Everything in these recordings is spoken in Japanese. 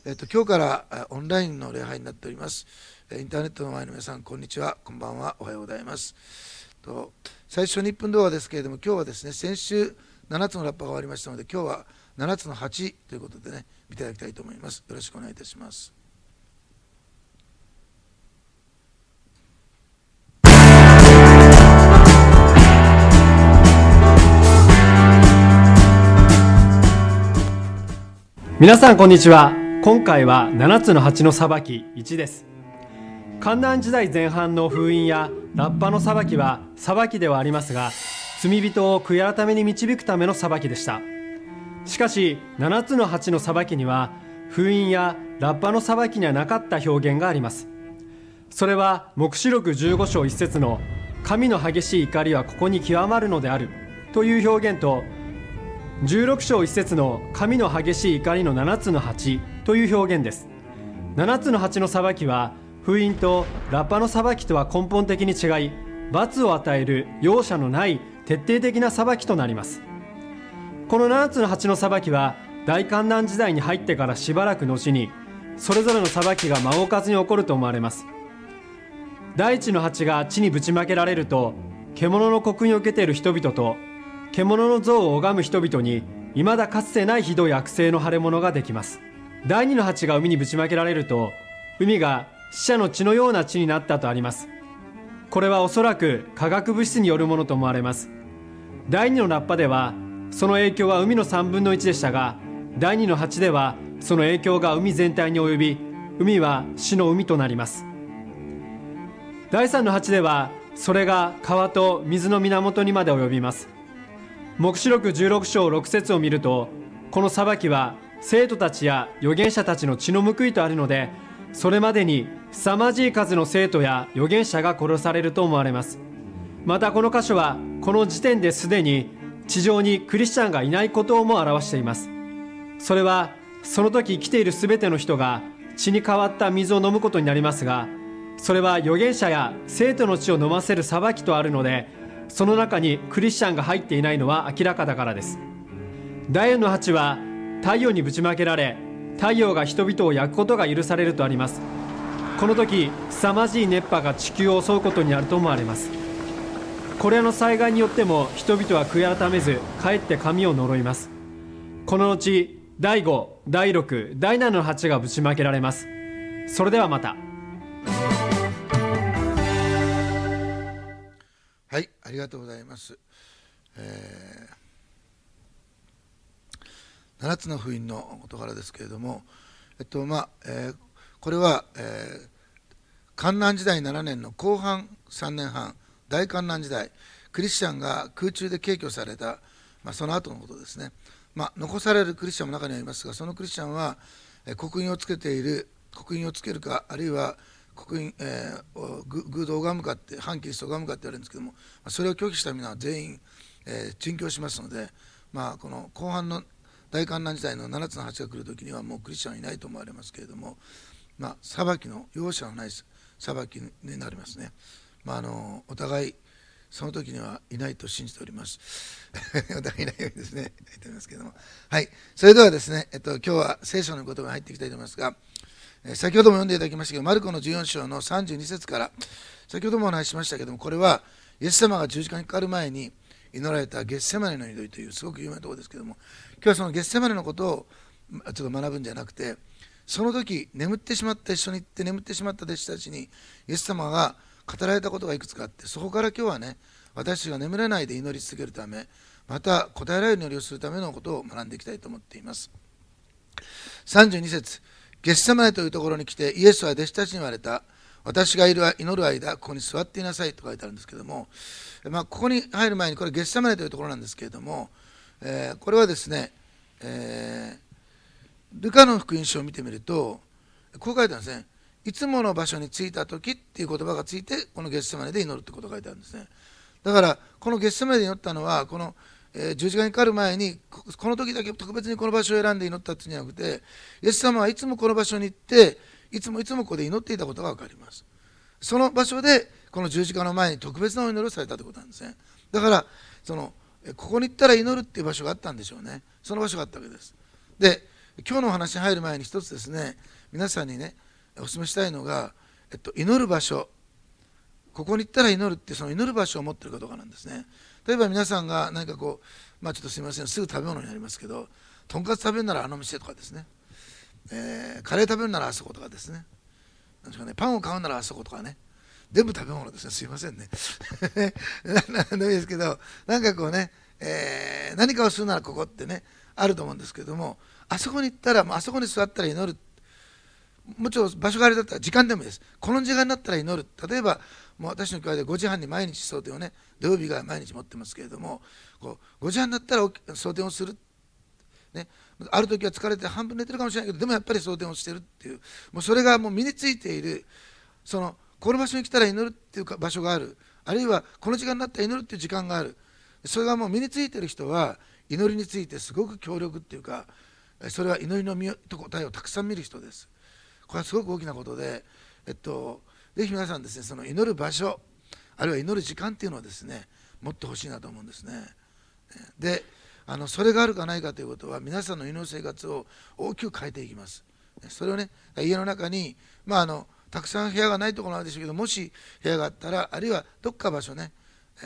今日からオンラインの礼拝になっております。インターネットの前の皆さん、こんにちは、こんばんは、おはようございます。最初に1分動画ですけれども、今日はですね、先週7つのラッパが終わりましたので、今日は7つの8ということでね、見ていただきたいと思います。よろしくお願いいたします。 皆さんこんにちは。今回は7つの8の裁き1です。患難時代前半の封印やラッパの裁きは裁きではありますが、罪人を悔い改めに導くための裁きでした。しかし7つの8の裁きには封印やラッパの裁きにはなかった表現があります。それは黙示録15章1節の神の激しい怒りはここに極まるのであるという表現と、16章1節の神の激しい怒りの7つの8という表現です。7つの8の裁きは封印とラッパの裁きとは根本的に違い、罰を与える容赦のない徹底的な裁きとなります。この7つの8の裁きは大患難時代に入ってからしばらく後にそれぞれの裁きが間を置かずに起こると思われます。第一の8が地にぶちまけられると、獣の刻印を受けている人々と獣の像を拝む人々に未だかつてないひどい悪性の腫れ物ができます。第二の鉢が海にぶちまけられると、海が死者の血のような血になったとあります。これはおそらく化学物質によるものと思われます。第二のラッパではその影響は海の3分の1でしたが、第二の鉢ではその影響が海全体に及び、海は死の海となります。第三の鉢ではそれが川と水の源にまで及びます。黙示録16章6節を見ると、この裁きは生徒たちや預言者たちの血の報いとあるので、それまでに凄まじい数の生徒や預言者が殺されると思われます。またこの箇所はこの時点ですでに地上にクリスチャンがいないことをも表しています。それはその時生きているすべての人が血に変わった水を飲むことになりますが、それは預言者や生徒の血を飲ませる裁きとあるので、その中にクリスチャンが入っていないのは明らかだからです。第4の鉢は太陽にぶちまけられ、太陽が人々を焼くことが許されるとあります。この時凄まじい熱波が地球を襲うことになると思われます。これらの災害によっても人々は悔い改めず、かえって神を呪います。この後第5、第6、第7の鉢がぶちまけられます。それではまた。 はい、ありがとうございます。7つの封印の事柄ですけれども、これは、患難時代7年の後半3年半、大患難時代、クリスチャンが空中で軽挙された、その後のことですね。残されるクリスチャンも中にはいますが、そのクリスチャンは、刻印をつけている、刻印をつけるか、あるいは刻印、偶像を拝むかって、反キリストを拝むかって言われるんですけども、それを拒否した皆は全員、殉教しますので、この後半の大患難時代の7つの8が来るときにはもうクリスチャンはいないと思われますけれども、裁きの容赦のない裁きになりますね。お互いその時にはいないと信じております。お互いいないようにですね、言っておりますけれども、はい、それではですね、今日は聖書の言葉に入っていきたいと思いますが、先ほども読んでいただきましたけど、マルコの14章の32節から、先ほどもお話ししましたけども、これはイエス様が十字架にかかる前に祈られたゲッセマネの祈りというすごく有名なところですけども、今日はそのゲッセマネのことをちょっと学ぶんじゃなくて、その時眠ってしまった一緒に行って眠ってしまった弟子たちにイエス様が語られたことがいくつかあって、そこから今日はね、私が眠れないで祈り続けるため、また答えられる祈りをするためのことを学んでいきたいと思っています。32節、ゲッセマネというところに来てイエスは弟子たちに言われた。私が祈る間ここに座っていなさいと書いてあるんですけども、ここに入る前にこれゲッセマネというところなんですけれども、これはですね、ルカの福音書を見てみるとこう書いてあるんですね。いつもの場所に着いた時っていう言葉がついて、このゲッセマネで祈るってことが書いてあるんですね。だからこのゲッセマネで祈ったのは、この十字架にかかる前にこの時だけ特別にこの場所を選んで祈ったっていうんじゃなくて、イエス様はいつもこの場所に行っていつもここで祈っていたことが分かります。その場所でこの十字架の前に特別なお祈りをされたということなんですね。だからここに行ったら祈るっていう場所があったんでしょうね。その場所があったわけです。で今日のお話に入る前に一つですね、皆さんにねお勧めしたいのが、祈る場所、ここに行ったら祈るって、その祈る場所を持っているかどうかなんですね。例えば皆さんが何かこう、ちょっとすみません、すぐ食べ物になりますけど、とんかつ食べるならあの店とかですね、カレー食べるならあそことかですね、なんですかね、パンを買うならあそことかね、全部食べ物ですね、すいませんねなんでもいいですけど、なんかこうね、何かをするならここってねあると思うんですけども、あそこに行ったら、あそこに座ったら祈る、もちろん場所があれだったら時間でもいいです。この時間になったら祈る。例えばもう私の教会で5時半に毎日蒼天をね、土曜日が毎日持ってますけれども、こう5時半になったら蒼天をする、ね、ある時は疲れて半分寝てるかもしれないけど、でもやっぱり蒼天をしてるっていう、もうそれがもう身についている、そのこの場所に来たら祈るっていう場所がある、あるいはこの時間になったら祈るっていう時間がある、それがもう身についている人は祈りについてすごく強力っていうか、それは祈りの答えをたくさん見る人です。これはすごく大きなことで、ぜひ皆さんですね、その祈る場所、あるいは祈る時間っていうのをですね持ってほしいなと思うんですね。で、それがあるかないかということは皆さんの祈る生活を大きく変えていきます。それをね、家の中に、たくさん部屋がないところなんでしょうけど、もし部屋があったら、あるいはどっか場所ね、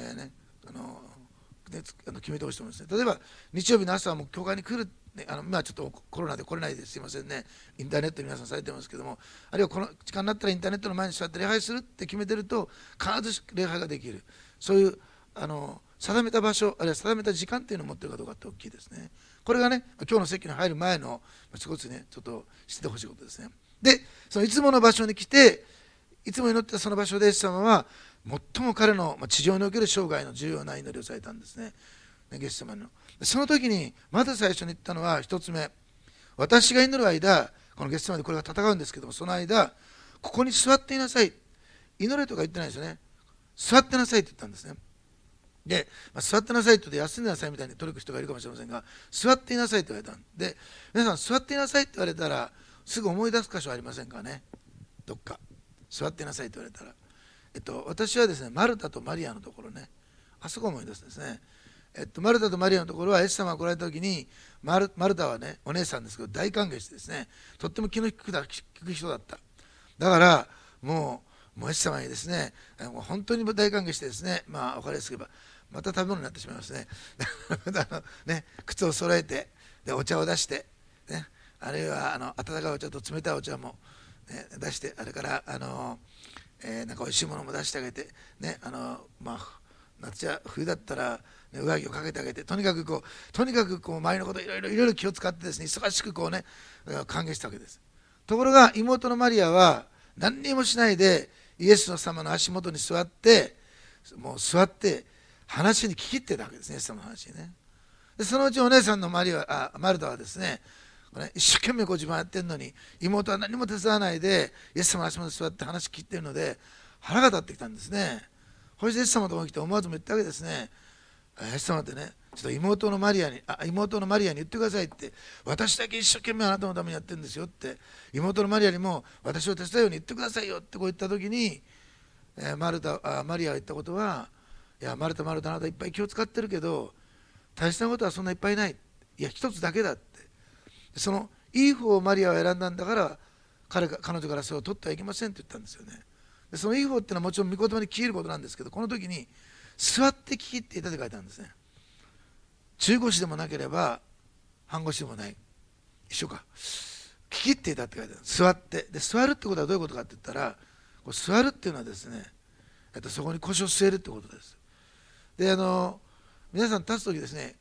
決めてほしいと思うんですね。例えば日曜日の朝はもう教会に来る、ね、ちょっとコロナで来れないですいませんね、インターネットで皆さんされてますけども、あるいはこの時間になったらインターネットの前に座って礼拝するって決めてると、必ず礼拝ができる、そういう定めた場所、あるいは定めた時間っていうのを持っているかどうかって大きいですね。これがね、今日の席に入る前の少しねちょっと知ってほしいことですね。で、そのいつもの場所に来て、いつも祈ったその場所でイエス様は最も彼の地上における生涯の重要な祈りをされたんですね、イエス様の。その時にまず最初に言ったのは一つ目、私が祈る間、このイエス様でこれが戦うんですけども、その間ここに座っていなさい、祈れとか言ってないですよね、座ってなさいって言ったんですね。で、座ってなさいって言って休んでなさいみたいに取る人がいるかもしれませんが、座っていなさいって言われたんで、皆さん座っていなさいって言われたらすぐ思い出す箇所ありませんかね。どっか座ってなさいって言われたら、私はですね、マルタとマリアのところね、あそこを思い出すんですね。マルタとマリアのところはイエス様が来られた時に、マルタはねお姉さんですけど大歓迎してですね、とっても気の利く人だった。だからもうイエス様にですね、もう本当に大歓迎してですね、お分かりやすく言えばまた食べ物になってしまいますね靴を揃えて、でお茶を出して、ね、あるいは温かいお茶と冷たいお茶も、ね、出して、あれからなんかおいしいものも出してあげて、ね、夏や冬だったら、ね、上着をかけてあげて、とにかくこう周りのこといろいろ気を使ってですね、忙しくこうね歓迎したわけです。ところが妹のマリアは何にもしないでイエス様の足元に座って、もう座って話に聞き入ってたわけですね、イエス様の話にね。でそのうちお姉さんのマルタはですね、一生懸命自分やってるのに妹は何も手伝わないでイエス様の足元に座って話聞いてるので腹が立ってきたんですね。そしてイエス様のところに来て思わずも言ったわけですね。イエス様ってね、ちょっと妹のマリアに言ってくださいって、私だけ一生懸命あなたのためにやってるんですよって、妹のマリアにも私を手伝うように言ってくださいよってこう言った時に、マリアが言ったことは、いやマルタあなたいっぱい気を使ってるけど大したことはそんないっぱいない、いや一つだけだって、そのいい方をマリアは選んだんだから彼女からそれを取ってはいけませんって言ったんですよね。でそのいい方っていうのはもちろん御言葉に聞けることなんですけど、この時に座って聞き入っていたって書いてあるんですね。中腰でもなければ半腰でもない、一緒か、聞き入っていたって書いてある。座って、で座るってことはどういうことかって言ったら、こう座るっていうのはですね、そこに腰を据えるってことです。で皆さん立つ時ですね、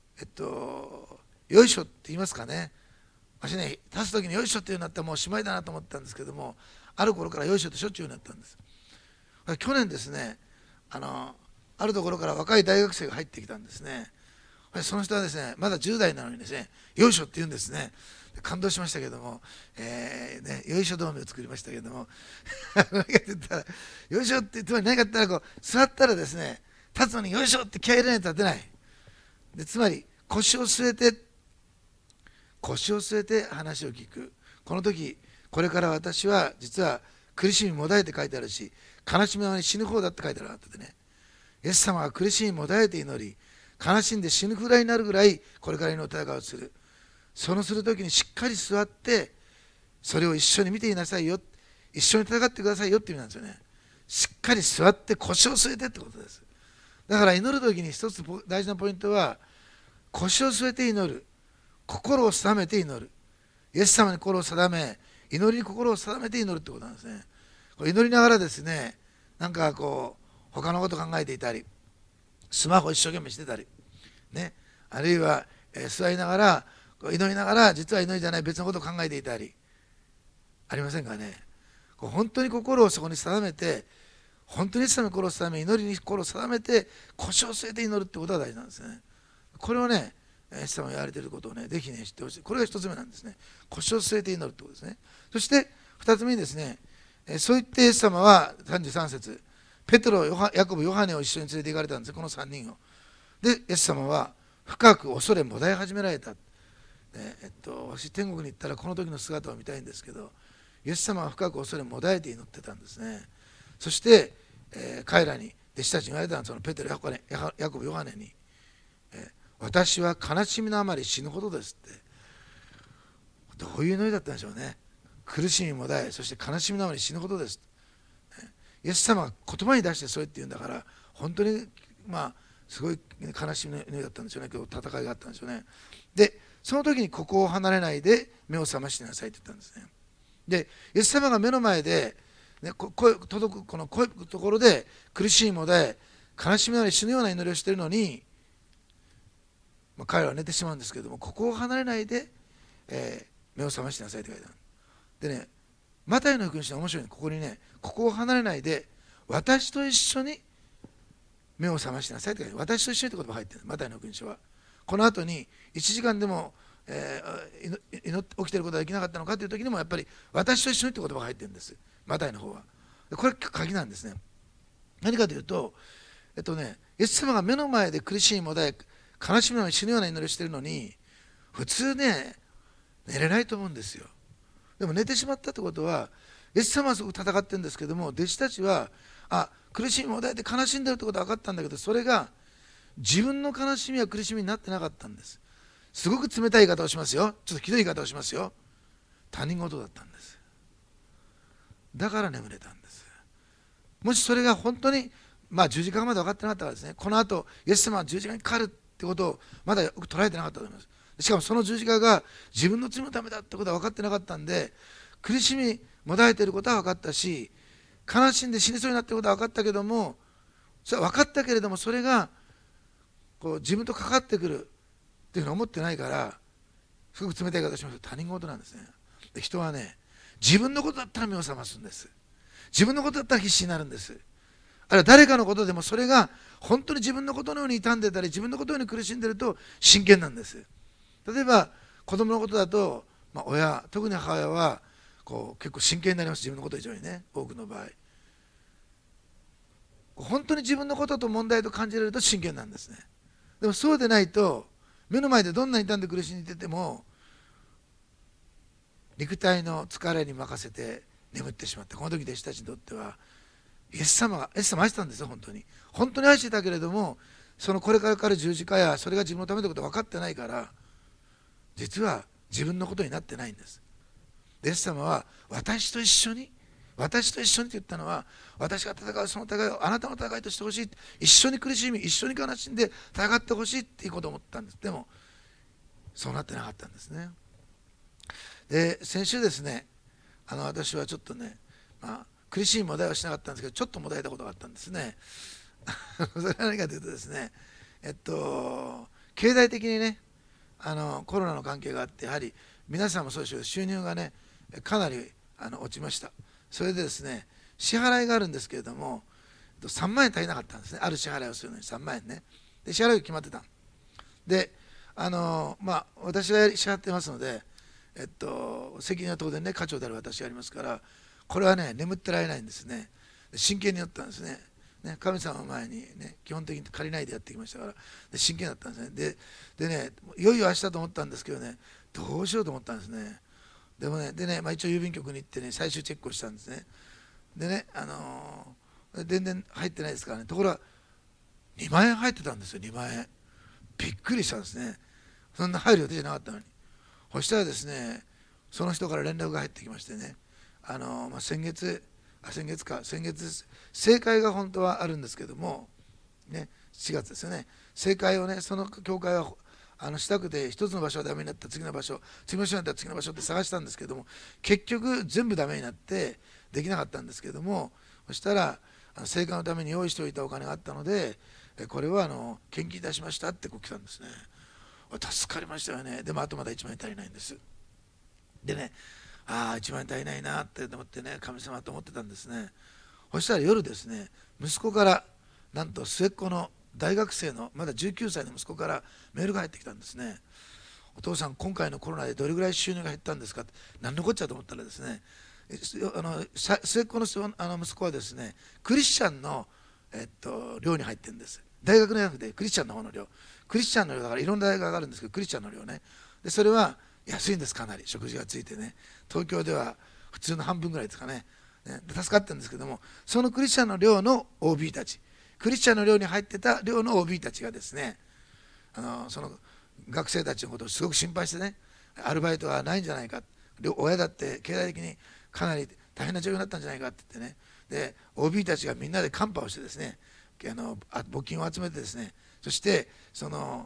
よいしょって言いますかね。私ね、立つ時によいしょって言うようになったらもうおしまいだなと思ったんですけども、ある頃からよいしょってしょっちゅうになったんです。去年ですね、あるところから若い大学生が入ってきたんですね。その人はですね、まだ10代なのにですね、よいしょって言うんですね。感動しましたけども、よいしょ同盟を作りましたけども何かって言ったら、よいしょってつまり何かって言ったら、座ったらですね、立つのによいしょって気合い入れないと立てないで、つまり腰を据えて話を聞く。この時、これから私は実は苦しみもだえて書いてあるし、悲しみのままに死ぬ方だって書いてあるわってね、イエス様は苦しみもだえて祈り、悲しんで死ぬくらいになるぐらいこれからの戦いをする。 そのするときにしっかり座ってそれを一緒に見ていなさいよ、一緒に戦ってくださいよって意味なんですよね。しっかり座って腰を据えてってことです。だから祈るときに一つ大事なポイントは、腰を据えて祈る、心を定めて祈る、イエス様に心を定め、祈りに心を定めて祈るってことなんですね。祈りながらですね、なんかこう他のこと考えていたり、スマホ一生懸命してたりね、あるいは、座りながら祈りながら実は祈りじゃない別のことを考えていたりありませんかね。本当に心をそこに定めて、本当にイエス様に心を定め、祈りに心を定めて腰を据えて祈るってことが大事なんですね。これをね、イエス様が言われていることをね、ぜひね知ってほしい。これが一つ目なんですね。腰を据えて祈るってことですね。そして二つ目にですね、そう言ってイエス様は33節、ペテロ、ヤコブ、ヨハネを一緒に連れて行かれたんです。この3人を。で、イエス様は深く恐れもだえ始められた。私天国に行ったらこの時の姿を見たいんですけど、イエス様は深く恐れもだえて祈ってたんですね。そして、彼らに弟子たちに言われたのは、そのペテロ、ヤコブ、ヨハネに、私は悲しみのあまり死ぬほどですって。どういう祈りだったんでしょうね。苦しみもだえ、そして悲しみのあまり死ぬほどです。イエス様が言葉に出してそうやって言うんだから、本当にすごい悲しみの祈りだったんでしょうね。今日戦いがあったんでしょうね。で、その時にここを離れないで目を覚ましてなさいって言ったんですね。で、イエス様が目の前で、ね、届くこの濃いところで苦しいもだえ、悲しみなり死ぬような祈りをしているのに、彼らは寝てしまうんですけれども、ここを離れないで、目を覚ましてなさいって書いてある。でね、マタイの福音書は面白いね。ここにね、ここを離れないで私と一緒に目を覚ましてなさいって書いてある。私と一緒にって言葉が入ってる。マタイの福音書はこの後に1時間でも、起きてることができなかったのかという時にもやっぱり私と一緒にって言葉が入ってるんです、マタイの方は。これ鍵なんですね。何かというと、イエス様が目の前で苦しいもだえ、悲しみのように死ぬような祈りをしているのに、普通ね、寝れないと思うんですよ。でも寝てしまったってことは、イエス様はすごく戦ってるんですけども、弟子たちは苦しみもだえて悲しんでるってことは分かったんだけど、それが自分の悲しみや苦しみになってなかったんです。すごく冷たい言い方をしますよ。ちょっとひどい言い方をしますよ。他人事だったんです。だから眠れたんです。もしそれが本当に十字架まで分かってなかったからですね、この後イエス様は十字架にかかるってことをまだよく捉えてなかったと思います。しかもその十字架が自分の罪のためだってことは分かってなかったんで、苦しみもだえていることは分かったし、悲しんで死にそうになっていることは分かったけども、それは分かったけれども、それが自分とかかってくるっていうふうに思ってないから、すごく冷たい言い方をしますけど、他人事なんですね。で、人はね、自分のことだったら目を覚ますんです。自分のことだったら必死になるんです。あるいは誰かのことでも、それが本当に自分のことのように傷んでたり、自分のことのように苦しんでると真剣なんです。例えば子供のことだと、親、特に母親は結構真剣になります。自分のこと以上にね、多くの場合。本当に自分のことと問題と感じられると真剣なんですね。でもそうでないと、目の前でどんなに傷んで苦しんでても肉体の疲れに任せて眠ってしまって、この時弟子たちにとってはイエス様愛してたんですよ。本当に愛してたけれども、そのこれからかかる十字架やそれが自分のためということが分かってないから、実は自分のことになってないんです。イエス様は私と一緒にって言ったのは、私が戦うその戦いをあなたの戦いとしてほしい、一緒に苦しみ、一緒に悲しんで戦ってほしいっていうことを思ったんです。でもそうなってなかったんですね。で、先週ですね、私はちょっとね、苦しいもだえはしなかったんですけど、ちょっともだえたことがあったんですね。それは何かというとですね、経済的にね、コロナの関係があって、やはり皆さんもそうですけど、収入がねかなり落ちました。それでですね、支払いがあるんですけれども、3万円足りなかったんですね。ある支払いをするのに3万円ね。で、支払いが決まってた。で、私が支払ってますので、責任は当然ね、課長である私がありますから、これはね、眠ってられないんですね。真剣にやったんですね。神様の前にね、基本的に借りないでやってきましたから、で真剣だったんですね。でね、いよいよ明日と思ったんですけどね、どうしようと思ったんですね。でもね、一応郵便局に行ってね、最終チェックをしたんですね。でね、全然入ってないですからね。ところが2万円入ってたんですよ。2万円。びっくりしたんですね。そんな入る予定じゃなかったのに。 そしたらですね、その人から連絡が入ってきましてね、先月、正会が本当はあるんですけども、ね、4月ですよね、正会をね、その教会はしたくて、一つの場所はダメになった、次の場所になったら次の場所って探したんですけども、結局全部ダメになってできなかったんですけども、そしたら正会のために用意しておいたお金があったので、これは献金いたしましたって来たんですね。助かりましたよね。でもあとまだ1万円足りないんです。でね、1万円足りないなって思ってね、神様と思ってたんですね。そしたら夜ですね、息子からなんと末っ子の大学生のまだ19歳の息子からメールが入ってきたんですね。お父さん、今回のコロナでどれぐらい収入が減ったんですかって、何のこっちゃと思ったらですね、末っ子の息子はですね、クリスチャンの、寮に入ってるんです。大学のやつでクリスチャンの方の寮、クリスチャンの寮だからいろんな大学があるんですけど、クリスチャンの寮ね。でそれは安いんです、かなり食事がついてね。東京では普通の半分ぐらいですかね。で助かってるんですけども、そのクリスチャンの寮の OB たち、クリスチャンの寮に入ってた寮の OB たちがですね、その学生たちのことをすごく心配してね、アルバイトがないんじゃないか、親だって経済的にかなり大変な状況になったんじゃないかって言ってね、で OB たちがみんなでカンパをしてですね、募金を集めてですね、そしてその、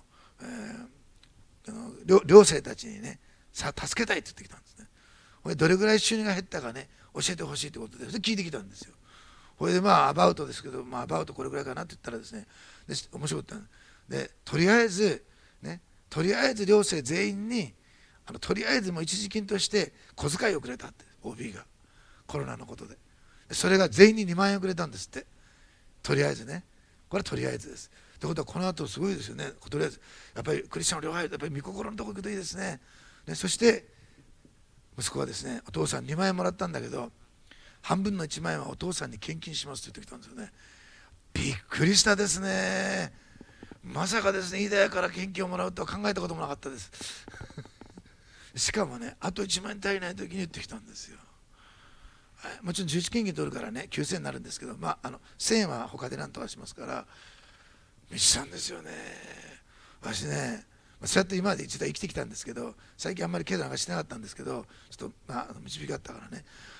寮生たちにね、助けたいって言ってきたんですね。これどれぐらい収入が減ったかね、教えてほしいということで、それ聞いてきたんですよ。これでアバウトですけど、アバウトこれぐらいかなって言ったらですね、で面白かったんで、とりあえず寮生全員にとりあえずもう一時金として小遣いをくれたって、 OB がコロナのことで、それが全員に2万円くれたんですって。とりあえずね、これはとりあえずです。ということはこの後すごいですよね。とりあえずやっぱりクリスチャンの両輩、やっぱり御心のとこ行くといいですね。そして息子はですね、お父さん2万円もらったんだけど半分の1万円はお父さんに献金しますって言ってきたんですよね。びっくりしたですね。まさかですね、飯田屋から献金をもらうとは考えたこともなかったですしかもね、あと1万円足りない時に言ってきたんですよ。もちろん11献金取るからね9000円になるんですけど、1000円は他で何とかしますから道さんですよね。私ね、そうやって今まで一度生きてきたんですけど、最近あんまり経済なんかしてなかったんですけど、ちょっと導きがあったからね、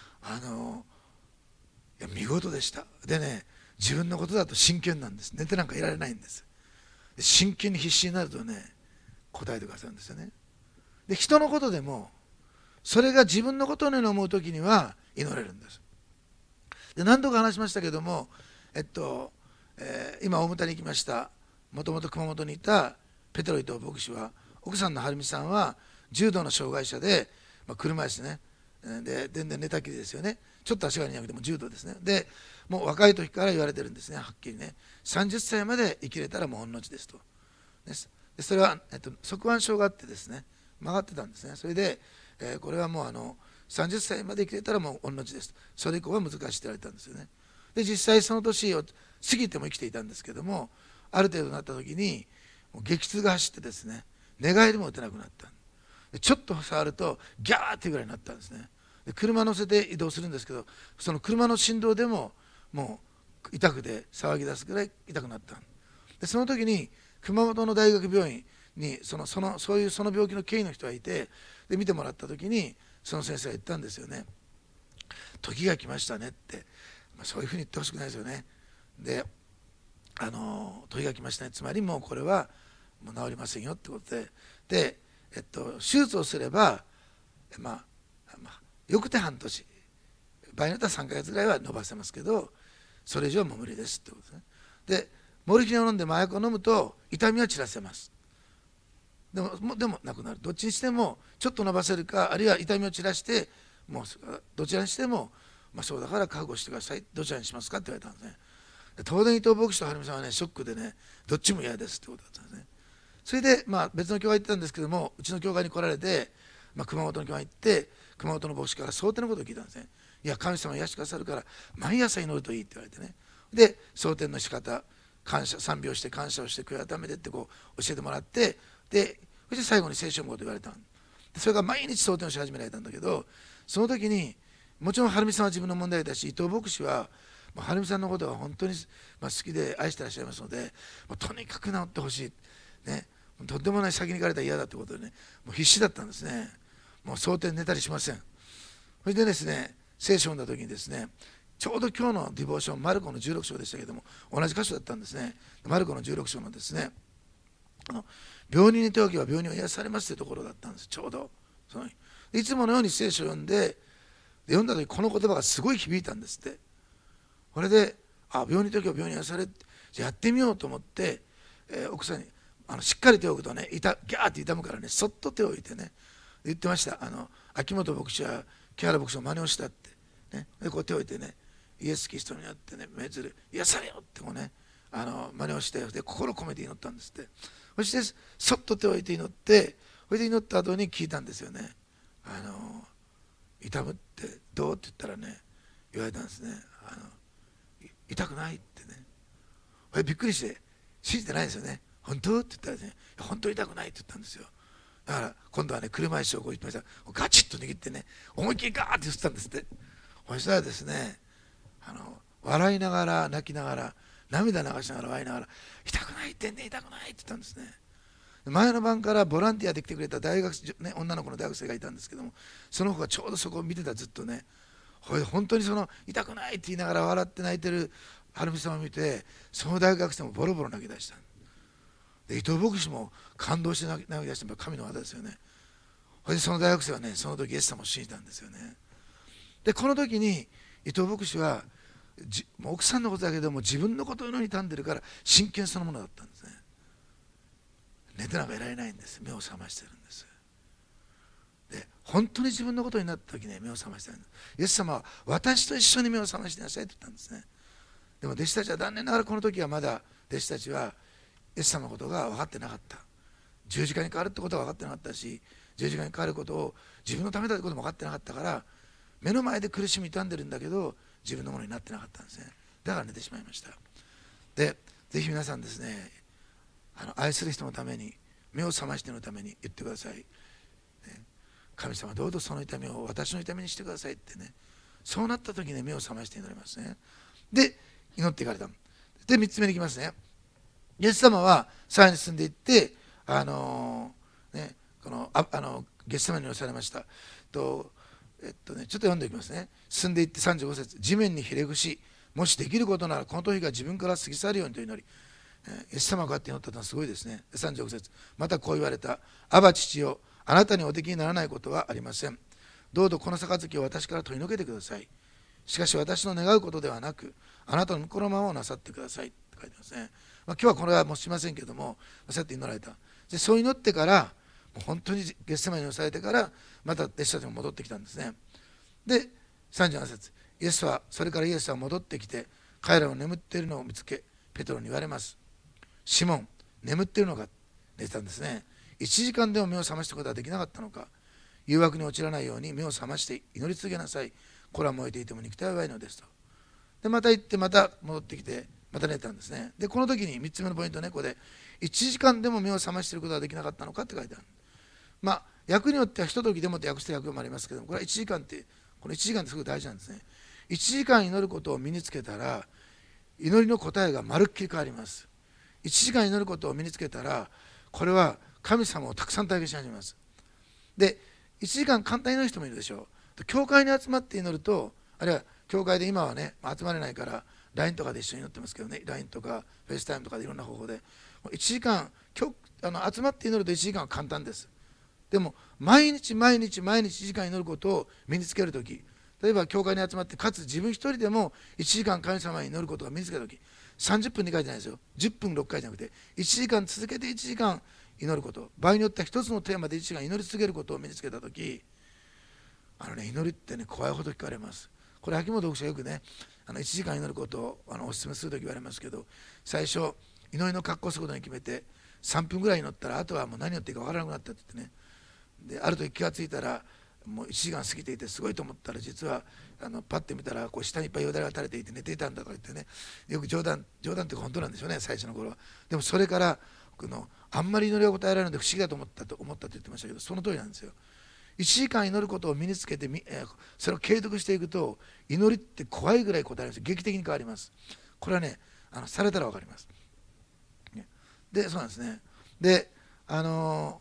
いや見事でした。でね、自分のことだと真剣なんです。寝てなんかいられないんです。で真剣に必死になるとね、答えてくださるんですよね。で人のことでもそれが自分のことのように思う時には祈れるんです。で何度か話しましたけども、今大牟田に行きました、もともと熊本にいたペトロ伊藤牧師は、奥さんの晴美さんは重度の障害者で、車椅子ね、で全然寝たきりですよね。ちょっと足が苦くても重度ですね。でもう若い時から言われてるんですね、はっきりね。30歳まで生きれたらもう御の字ですと。でそれは、側腕症があってですね、曲がってたんですね。それで、これはもう30歳まで生きれたらもう御の字ですと。それ以降は難しいって言われたんですよね。で実際その年を過ぎても生きていたんですけども、ある程度になった時にもう激痛が走ってですね、寝返りも打てなくなった。でちょっと触るとギャーっていうぐらいになったんですね。で車乗せて移動するんですけど、その車の振動でももう痛くて騒ぎ出すぐらい痛くなった。でその時に熊本の大学病院にその病気の権威の人がいて、で見てもらった時にその先生が言ったんですよね。時が来ましたねって、そういうふうに言ってほしくないですよね。で時が来ましたね、つまりもうこれはもう治りませんよってことで、手術をすればよくて半年、場合によっては3ヶ月ぐらいは伸ばせますけど、それ以上はもう無理ですってことですね。でモルヒネを飲んで麻薬を飲むと痛みは散らせます。でもなくなる。どっちにしてもちょっと伸ばせるか、あるいは痛みを散らしてもうどちらにしても、そうだから覚悟してください、どちらにしますかって言われたんですね。当然伊藤牧師と晴美さんはねショックでね、どっちも嫌ですってことだったんですね。それで別の教会行ってたんですけども、うちの教会に来られて、熊本の教会に行って熊本の牧師から想定のことを聞いたんですね。いや神様が癒してくださるから毎朝祈るといいって言われてね。で想定の仕方、賛美をして感謝をして悔い改めてって教えてもらって、でそして最後に聖書のことを言われた。それが毎日想定をし始められたんだけど、その時にもちろん晴美さんは自分の問題だし、伊藤牧師は晴美さんのことが本当に好きで愛してらっしゃいますので、とにかく治ってほしい、ね、 とんでもない先に行かれたら嫌だってことでね、もう必死だったんですね。もう想定寝たりしません。それでですね、聖書を読んだ時にですね、ちょうど今日のディボーション、マルコの16章でしたけども、同じ箇所だったんですね。マルコの16章のですね、病人に手を置けば病人は癒されますというところだったんです。ちょうどそのいつものように聖書を読んで、読んだ時この言葉がすごい響いたんですって。これで病人に手を置けば病人は癒される、じゃあやってみようと思って、奥さんにしっかり手を置くとね、ギャーって痛むからね、そっと手を置いてね、言ってました。秋元牧師は木原牧師の真似をしたって、ね、でこう手を置いてね、イエス・キリストによってね、命ずる癒されよってこうね、真似をして、で心を込めて祈ったんですって。そしてそっと手を置いて祈って、それで祈った後に聞いたんですよね。痛むってどうって言ったらね、言われたんですね。痛くないってね。これびっくりして信じてないですよね。本当って言ったらね、本当に痛くないって言ったんですよ。だから今度はね、車椅子をこう言ってました。ガチッと握ってね、思いっきりガーって言ってたんですって。そしたらですね、笑いながら泣きながら涙流しながら笑いながら、痛くないってね、痛くないって言ったんですね。前の晩からボランティアで来てくれた大学、ね、女の子の大学生がいたんですけども、その子がちょうどそこを見てた、ずっとね。本当にその痛くないって言いながら笑って泣いてる晴美さんを見て、その大学生もボロボロ泣き出した。で伊藤牧師も感動して泣き出して、神の技ですよね。でその大学生はね、その時イエス様を信じたんですよね。でこの時に伊藤牧師は奥さんのことだけども自分のことのように傷んでるから真剣そのものだったんですね。寝てなんかいられないんです。目を覚ましてるんです。で本当に自分のことになった時ね、目を覚ましてるんです。イエス様は私と一緒に目を覚ましてなさいと言ったんですね。でも弟子たちは残念ながらこの時はまだ弟子たちはイエス様のことが分かってなかった。十字架に変わるってことは分かってなかったし、十字架に変わることを自分のためだってことも分かってなかったから、目の前で苦しみ傷んでるんだけど自分のものになってなかったんですね。だから寝てしまいました。でぜひ皆さんですね、愛する人のために、目を覚ましてのために言ってください、ね、神様どうぞその痛みを私の痛みにしてくださいってね。そうなった時に目を覚まして祈りますね。で祈っていかれた。で3つ目に行きますね。イエス様はさらに進んでいって、このゲッセマネにされました。ちょっと読んでいきますね。進んでいって35節、地面にひれ伏し、もしできることならこの時が自分から過ぎ去るようにと祈り、イエス様がこうやって祈ったのはすごいですね。36節、またこう言われた。アバ父よ、あなたにおできにならないことはありません。どうぞこの杯を私から取り除けてください。しかし私の願うことではなく、あなたの向こうのままをなさってくださいって書いてますね。今日はこれはもうしませんけども、そうやって祈られた。でそう祈ってから、もう本当にゲッセマネに押されてから、また弟子たちも戻ってきたんですね。で37節、それからイエスは戻ってきて、彼らを眠っているのを見つけ、ペトロに言われます。シモン、眠っているのか。寝てたんですね。1時間でも目を覚ましたことはできなかったのか。誘惑に陥らないように目を覚まして祈り続けなさい。これは燃えていても肉体は弱いのですと。でまた行って、また戻ってきて、また寝たんですね。でこの時に3つ目のポイントね、ここで1時間でも目を覚ましていることはできなかったのかって書いてある。訳によっては一時でもって訳してる訳もありますけども、これは1時間って、この1時間ってすごく大事なんですね。1時間祈ることを身につけたら、祈りの答えがまるっきり変わります。1時間祈ることを身につけたら、これは神様をたくさん体験し始めます。で1時間簡単に祈る人もいるでしょう。教会に集まって祈ると、あるいは教会で今はね、集まれないから LINE とかで一緒に祈ってますけどね、 LINE とかフェイスタイムとかでいろんな方法で1時間集まって祈ると1時間は簡単です。でも毎日1時間祈ることを身につけるとき、例えば教会に集まって、かつ自分一人でも1時間神様に祈ることが身につけたとき、30分2回じゃないですよ、10分6回じゃなくて1時間続けて1時間祈ること、場合によっては一つのテーマで1時間祈り続けることを身につけたとき、祈りってね、怖いほど聞かれます。これ秋元牧師はよくね、1時間祈ることをお勧めするとき言われますけど、最初祈りの格好することに決めて3分ぐらい祈ったら、あとはもう何をやっていいか分からなくなったって言ってね。である時気がついたらもう1時間過ぎていて、すごいと思ったら、実はパッて見たらこう下にいっぱいよだれが垂れていて寝ていたんだとか言ってね、よく冗談っていうか本当なんでしょうね、最初の頃は。でもそれからあんまり祈りを答えられるので不思議だと思ったと言ってましたけど、その通りなんですよ。1時間祈ることを身につけてそれを継続していくと、祈りって怖いぐらい答えるんですよ。劇的に変わります。これはね、されたら分かります。でそうなんですね。であの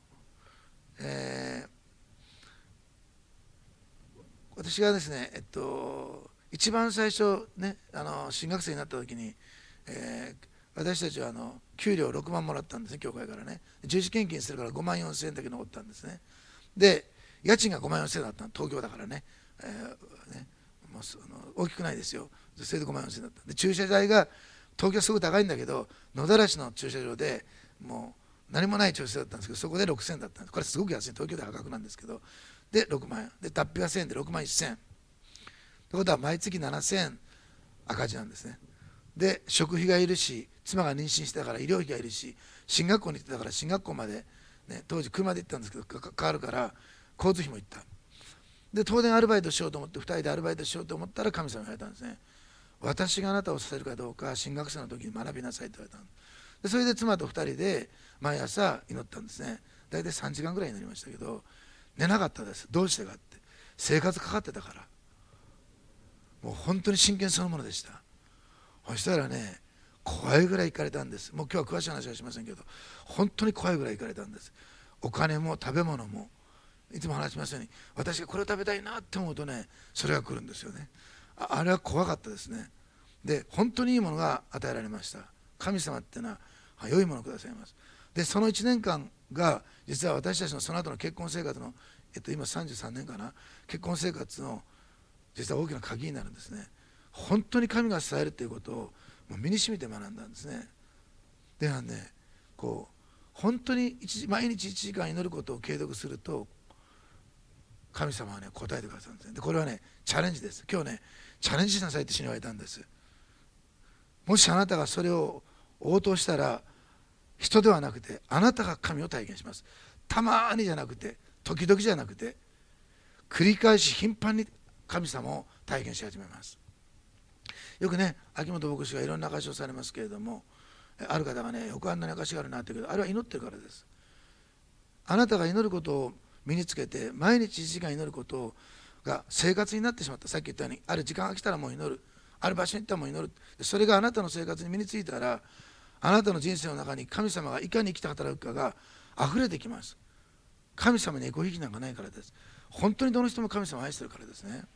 私がですね、一番最初ね、新学生になった時に、私たちは給料6万もらったんですね、教会からね。十字献金するから5万4千円だけ残ったんですね。で、家賃が5万4千円だったの、東京だからね、ね、もう大きくないですよ。それで5万4千円だった。で、駐車代が東京すごく高いんだけど、野ざらしの駐車場でもう何もない駐車場だったんですけど、そこで6千円だったんです。これすごく安い、東京では破格なんですけど、で6万円で、脱皮が1000円で6万1000円ということは毎月7000円赤字なんですね。で、食費がいるし、妻が妊娠してたから医療費がいるし、進学校に行ってたから進学校まで、ね、当時車で行ったんですけど、かかるから交通費も行った。で、当然アルバイトしようと思って、2人でアルバイトしようと思ったら神様に言われたんですね。私があなたをさせるかどうか、新学生の時に学びなさいと言われたんで、それで妻と2人で毎朝祈ったんですね。大体3時間ぐらいになりましたけど、寝なかったです。どうしてかって、生活かかってたから。もう本当に真剣そのものでした。そしたらね、怖いぐらい行かれたんです。もう今日は詳しい話はしませんけど、本当に怖いぐらい行かれたんです。お金も食べ物も、いつも話しますように、私がこれを食べたいなって思うとね、それが来るんですよね。あれは怖かったですね。で、本当にいいものが与えられました。神様っていうのは良いものをくださいます。で、その1年間が実は私たちのその後の結婚生活の、今33年かな、結婚生活の実は大きな鍵になるんですね。本当に神が伝えるということをもう身に染みて学んだんですね。ではね、こう本当に毎日1時間祈ることを継続すると、神様はね答えてくださるんですね。で、これはねチャレンジです。今日ねチャレンジしなさいって主に言われたんです。もしあなたがそれを応答したら、人ではなくてあなたが神を体験します。たまにじゃなくて、時々じゃなくて、繰り返し頻繁に神様を体験し始めます。よくね、秋元牧師がいろんな証しをされますけれども、ある方がね、よくあんなに証しがあるなって言うけど、あれは祈ってるからです。あなたが祈ることを身につけて、毎日1時間祈ることが生活になってしまった。さっき言ったように、ある時間が来たらもう祈る、ある場所に行ったらもう祈る。それがあなたの生活に身についたら、あなたの人生の中に神様がいかに生きて働くかが溢れてきます。神様にエコひいきなんかないからです。本当にどの人も神様を愛してるからですね。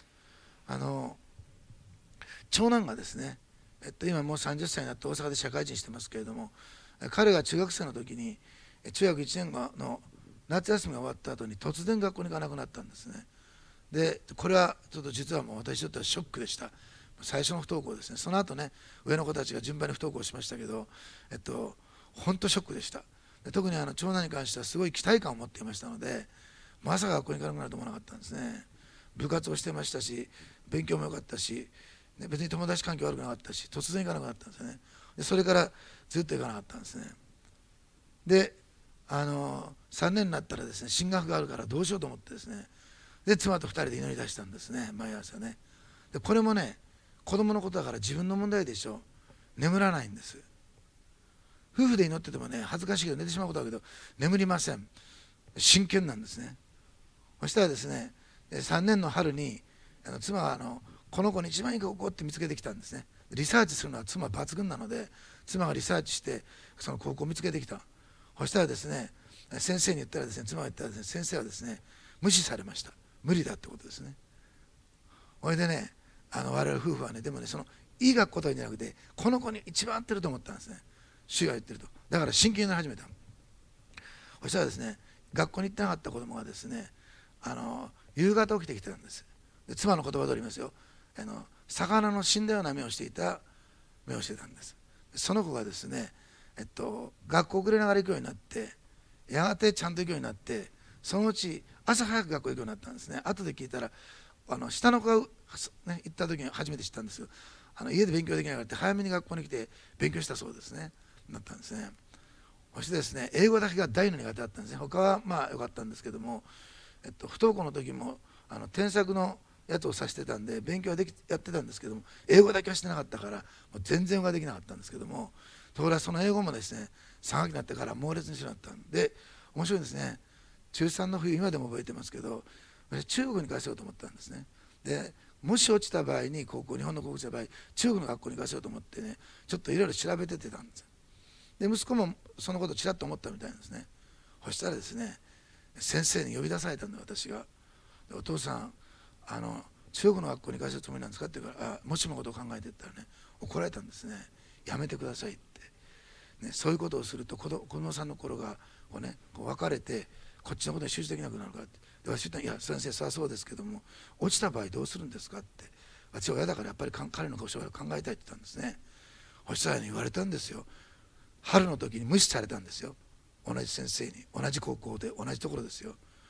長男がですね、今もう30歳になって大阪で社会人してますけれども、彼が中学生の時に中学1年後の夏休みが終わった後に突然学校に行かなくなったんですね。で、これはちょっと実はもう私にとってはショックでした。最初の不登校ですね。その後ね、上の子たちが順番に不登校しましたけど、本当ショックでした。で、特に長男に関してはすごい期待感を持っていましたので、まさか学校に行かなくなると思わなかったんですね。部活をしてましたし、勉強も良かったし、別に友達関係悪くなかったし、突然行かなくなったんですよね。で、それからずっと行かなかったんですね。で、3年になったらですね、進学があるからどうしようと思ってですね、で、妻と2人で祈り出したんですね、毎朝ね。で、これもね、子供のことだから自分の問題でしょ。眠らないんです。夫婦で祈っててもね、恥ずかしいけど寝てしまうことだけど、眠りません。真剣なんですね。そしたらですね、3年の春に妻がこの子に一番いい高校って見つけてきたんですね。リサーチするのは妻抜群なので、妻がリサーチしてその高校を見つけてきた。そしたらですね、先生に言ったらですね、妻が言ったらですね、先生はですね、無視されました。無理だってことですね。それでね、我々夫婦はね、でもね、そのいい学校とかじゃなくて、この子に一番合ってると思ったんですね。主が言ってると。だから真剣になり始めた。そしたらですね、学校に行ってなかった子供がですね、夕方起きてきてたんです。で、妻の言葉通り言いますよ。魚の死んだような目をしていた目をしてたんです。その子がですね、学校遅れながら行くようになって、やがてちゃんと行くようになって、そのうち朝早く学校行くようになったんですね。後で聞いたら、下の子が、ね、行った時に初めて知ったんですよ。家で勉強できなかった早めに学校に来て勉強したそうですね。なったんですね。そしてですね、英語だけが大の苦手だったんですね。他はまあ良かったんですけども、不登校の時も添削のやつをさせてたんで勉強はやってたんですけども、英語だけはしてなかったからもう全然ができなかったんですけども、ところがその英語もですね、3学期になってから猛烈にしなったんで、面白いですね。中3の冬、今でも覚えてますけど、私中国に行かせようと思ったんですね。で、もし落ちた場合に日本の高校生の場合、中国の学校に行かせようと思ってね、ちょっといろいろ調べてたんです。で、息子もそのことをちらっと思ったみたいなんですね。 そしたらですね、先生に呼び出されたんで、私が。お父さん、中国の学校に行かせるつもりなんですかって言うから、もしものことを考えてったらね、怒られたんですね。やめてくださいって、ね、そういうことをすると子供さんの頃がこう、ね、こう別れてこっちのことに集中できなくなるからって。で私言ったら、いや先生そりゃそうですけども、落ちた場合どうするんですかって。私は親だからやっぱり彼の将来を考えたいって言ったんですね。そしたら言われたんですよ。春の時に無視されたんですよ。同じ先生に、同じ高校で同じところですよ。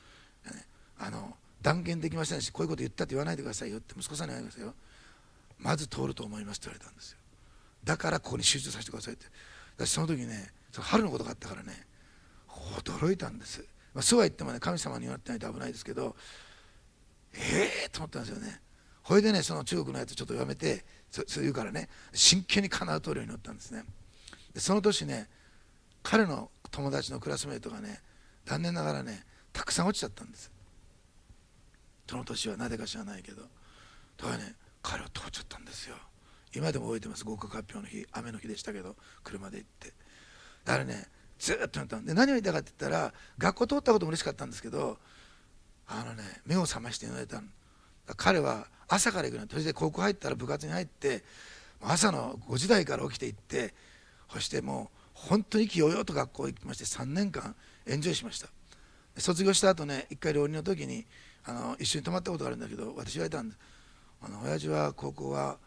断言できませんし、こういうこと言ったって言わないでくださいよって息子さんに言われましたよ。まず通ると思いますって言われたんですよ。だからここに集中させてくださいって。私その時ね、その春のことがあったからね、驚いたんです。そうは言ってもね、神様に言われてないと危ないですけど、と思ったんですよね。ほいでね、その中国のやつちょっとやめて、そう言うからね、真剣に叶う通りに乗ったんですね。でその年ね、彼の友達のクラスメートがね、残念ながらね、たくさん落ちちゃったんです。その年はなぜか知らないけど。だからね、彼は通っちゃったんですよ。今でも覚えてます。合格発表の日、雨の日でしたけど、車で行って。だからね、ずっと乗ったんで、何を言いたかって言ったら、学校通ったことも嬉しかったんですけど、目を覚まして祈れたの。彼は朝から行くの。そして高校入ったら部活に入って、朝の5時台から起きていって、そしてもう本当に意気揚々と学校行きまして、3年間エンジョイしました。卒業した後ね、一回浪人の時に一緒に泊まったことがあるんだけど、私言われたんです。親父は高校は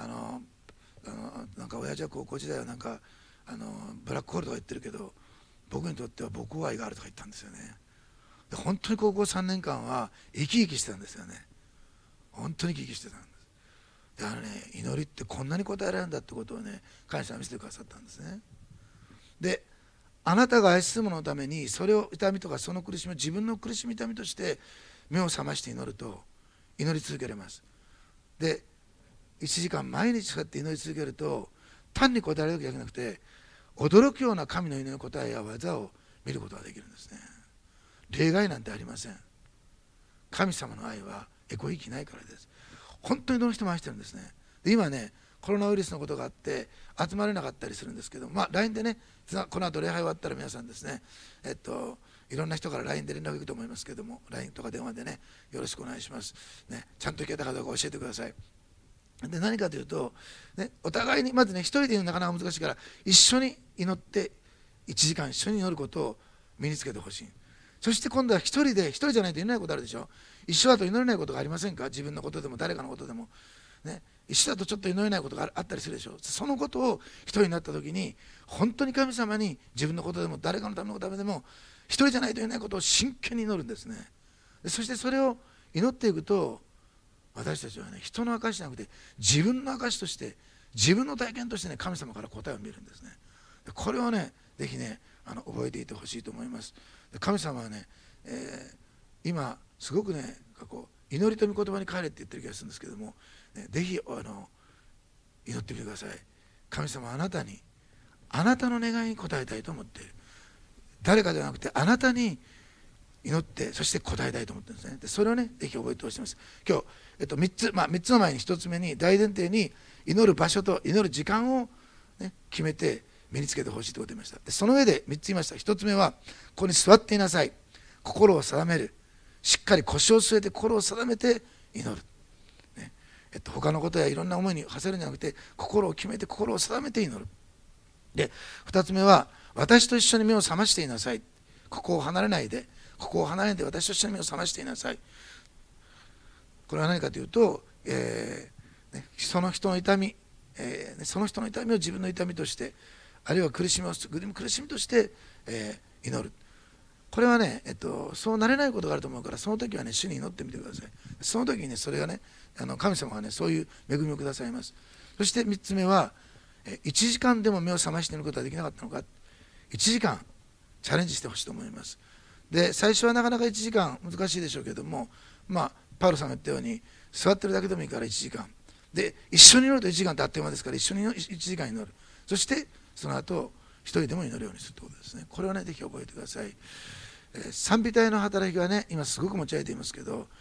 なんか親父は高校時代はなんかブラックホールとか言ってるけど、僕にとっては母校愛があるとか言ったんですよね。で本当に高校3年間は生き生きしてたんですよね。本当に生き生きしてたんです。で祈りってこんなに応えられるんだってことをね、神様は見せてくださったんですね。であなたが愛する者のために、それを痛みとかその苦しみを自分の苦しみ痛みとして目を覚まして祈ると、祈り続けられます。で1時間毎日使って祈り続けると、単に答えられるわけじゃなくて、驚くような神の祈りの答えや技を見ることができるんですね。例外なんてありません。神様の愛はエコひいきないからです。本当にどの人も愛してるんですね。で今ね、コロナウイルスのことがあって集まれなかったりするんですけど、LINE でね、この後礼拝終わったら皆さんですね、いろんな人から LINE で連絡いくと思いますけども、 LINE とか電話でね、よろしくお願いします、ね、ちゃんと行けたかどうか教えてください。で何かというと、ね、お互いにまずね、一人で祈るのなかなか難しいから、一緒に祈って1時間一緒に祈ることを身につけてほしい。そして今度は一人じゃないと祈れないことあるでしょ。一緒だと祈れないことがありませんか。自分のことでも誰かのことでも、ね、一緒だとちょっと祈れないことがあったりするでしょ。そのことを一人になった時に、本当に神様に自分のことでも誰かのためのことでも一人じゃないといけないことを真剣に祈るんですね。でそしてそれを祈っていくと、私たちはね、人の証じゃなくて自分の証として、自分の体験としてね、神様から答えを見るんですね。でこれをね、ぜひね、覚えていてほしいと思います。で神様はね、今すごくね、祈りと御言葉に帰れって言ってる気がするんですけども、ね、ぜひ祈ってみてください。神様はあなたに、あなたの願いに応えたいと思っている。誰かじゃなくてあなたに祈って、そして答えたいと思ってるんですね。でそれをね、ぜひ覚えてほしいです。今日、3つの前に1つ目に大前提に、祈る場所と祈る時間を、ね、決めて身につけてほしいということを言いました。でその上で3つ言いました。1つ目は、ここに座っていなさい。心を定める。しっかり腰を据えて心を定めて祈る、ね、他のことやいろんな思いに馳せるんじゃなくて、心を決めて心を定めて祈る。で2つ目は、私と一緒に目を覚ましていなさい。ここを離れないで私と一緒に目を覚ましていなさい。これは何かというと、その人の痛み、その人の痛みを自分の痛みとして、あるいは苦しみとして、祈る。これはね、そうなれないことがあると思うから、その時はね、主に祈ってみてください。その時にね、それがね、神様がね、そういう恵みをくださいます。そして3つ目は、1時間でも目を覚ましていることはできなかったのか。1時間チャレンジしてほしいと思います。で最初はなかなか1時間難しいでしょうけども、パウロさんが言ったように、座ってるだけでもいいから1時間で、一緒に祈ると1時間ってあっという間ですから、一緒に1時間祈る。そしてその後一人でも祈るようにするということですね。これをね、ぜひ覚えてください。賛美隊の働きはね、今すごく持ち上げていますけど、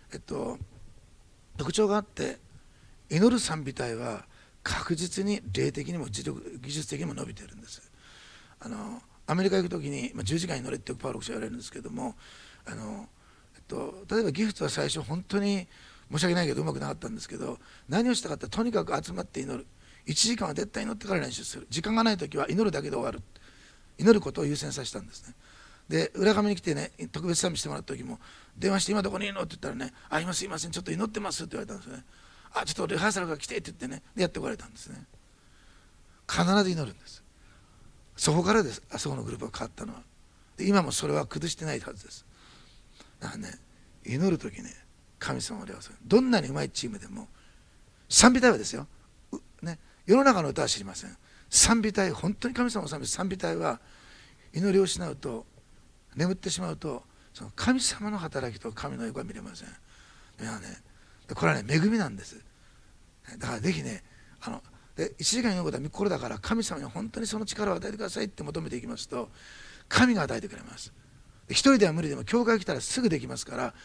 特徴があって、祈る賛美隊は確実に霊的にも技術的にも伸びているんです。 アメリカ行くときに、10時間祈れってパウロ牧師は言われるんですけども、例えばギフトは最初本当に申し訳ないけどうまくなかったんですけど、何をしたかってとにかく集まって祈る。1時間は絶対祈ってから練習する。時間がないときは祈るだけで終わる。祈ることを優先させたんですね。で裏上に来てね、特別賛美してもらった時も電話して今どこにいるのって言ったらね、今すいませんちょっと祈ってますって言われたんですよね。ちょっとリハーサルが来てって言ってね、でやってこられたんですね。必ず祈るんです。そこからです。あそこのグループが変わったのは。で今もそれは崩してないはずです。だからね、祈る時ね、神様を礼拝する。どんなにうまいチームでも賛美隊はですよ、ね、世の中の歌は知りません。賛美隊、本当に神様を賛美する賛美隊は、祈りを失うと、眠ってしまうと、その神様の働きと神の横は見れません。いやね、これはね、恵みなんです。だからぜひね、1時間祈ることはこれだから、神様に本当にその力を与えてくださいって求めていきますと、神が与えてくれます。一人では無理でも教会来たらすぐできますから、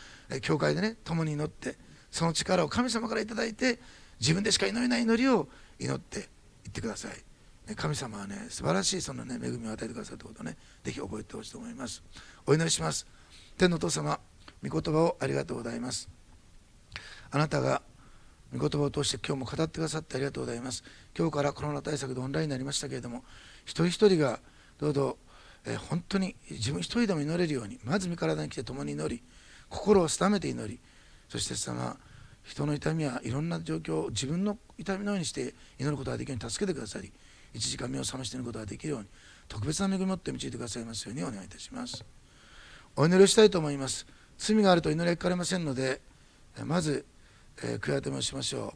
教会でね共に祈って、その力を神様からいただいて、自分でしか祈れない祈りを祈っていってください。神様はね、素晴らしいそのね恵みを与えてくださるということをね、ぜひ覚えてほしいと思います。お祈りします。天のお父様、御言葉をありがとうございます。あなたが御言葉を通して今日も語ってくださってありがとうございます。今日からコロナ対策でオンラインになりましたけれども、一人一人がどうぞ本当に自分一人でも祈れるように、まず御体に来て共に祈り、心を定めて祈り、そして様、人の痛みやいろんな状況を自分の痛みのようにして祈ることができるように助けてくださり、一時間目を覚ましていることができるように、特別な恵みを持って導いてくださいますようにお願いいたします。お祈りをしたいと思います。罪があると祈りが聞かれませんので、まず悔い改めをしましょう。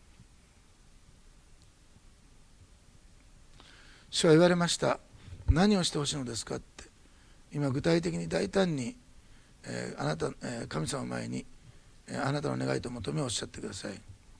主は言われました。何をしてほしいのですかって。今具体的に大胆に、あなた、神様の前に、あなたの願いと求めをおっしゃってください。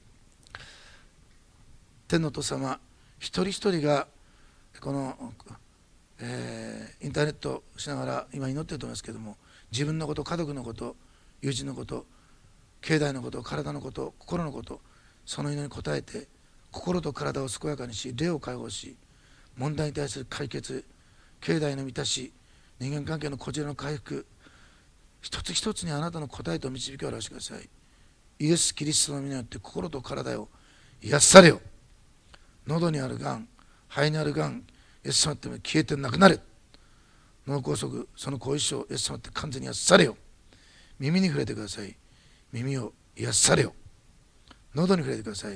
天のお父様、一人一人がこの、インターネットしながら今祈っていると思いますけれども、自分のこと、家族のこと、友人のこと、経済のこと、体のこと、心のこと、その祈りに応えて、心と体を健やかにし、霊を解放し、問題に対する解決、経済の満たし、人間関係のこちらの回復、一つ一つにあなたの答えと導きを表してください。イエス・キリストの皆によって心と体を癒されよ。喉にあるがん、肺にあるがん、イエス様って消えてなくなれ。脳梗塞、その後遺症、イエス様って完全に癒されよ。耳に触れてください。耳を癒されよ。喉に触れてください。イ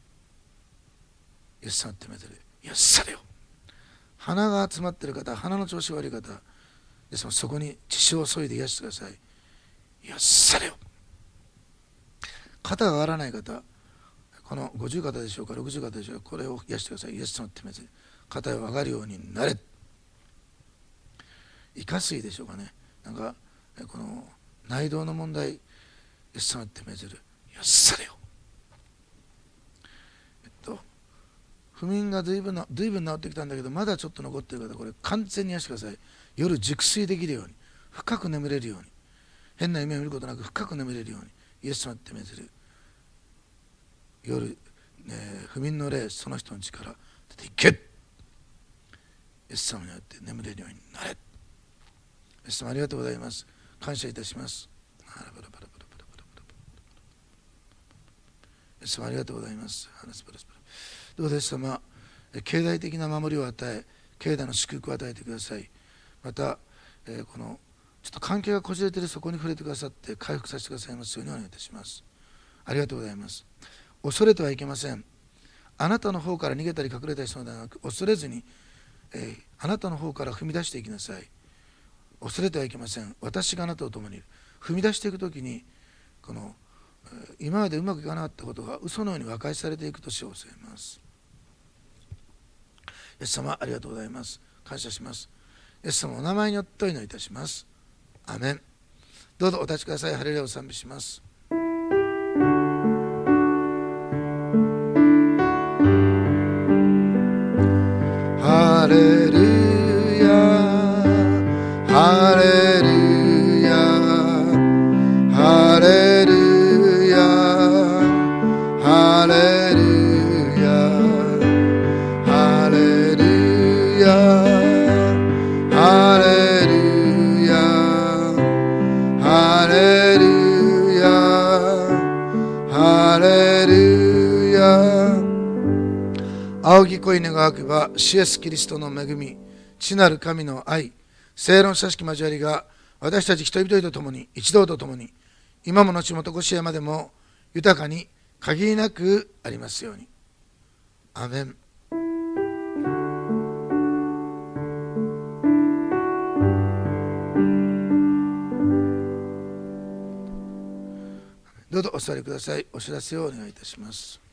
エス様って癒されよ。鼻が詰まっている方、鼻の調子悪い方、イエス様そこに血潮を注いで癒してください。癒されよ。肩が上がらない方、この50肩でしょうか60肩でしょうか、これを癒してください。イエス様って肩が上がるようになれ。イカ水でしょうかね、なんかこの内臓の問題、イエス様って癒されよ。不眠が随分治ってきたんだけど、まだちょっと残っている方、これ完全に癒してください。夜熟睡できるように、深く眠れるように、変な夢を見ることなく深く眠れるように、イエス様って夜、不眠の霊、その人の力出ていけ。イエス様によって眠れるようになれ。イエス様ありがとうございます。感謝いたします。イエス様ありがとうございます。どうぞイエス様、経済的な守りを与え、経済の祝福を与えてください。また、このちょっと関係がこじれているそこに触れてくださって回復させてくださいますようにお願いいたします。ありがとうございます。恐れてはいけません。あなたの方から逃げたり隠れたりするのではなく、恐れずに、あなたの方から踏み出していきなさい。恐れてはいけません。私があなたと共にいる。踏み出していくときに、この今までうまくいかなかったことが嘘のように和解されていくと教えます。イエス様ありがとうございます。感謝します。イエス様お名前によってお祈りいたします。アメン。どうぞお立ちください。ハレルヤを賛美します。ハレルヤハレルヤハレルヤハレルヤハレルヤハレルヤ。仰ぎ恋願わくば、シエス・キリストの恵み、父なる神の愛、聖霊の親しき交わりが私たち人々と共に、一同と共に、今も後もとこしえまでも豊かに限りなくありますように。アメン。どうぞお座りください。お知らせをお願いいたします。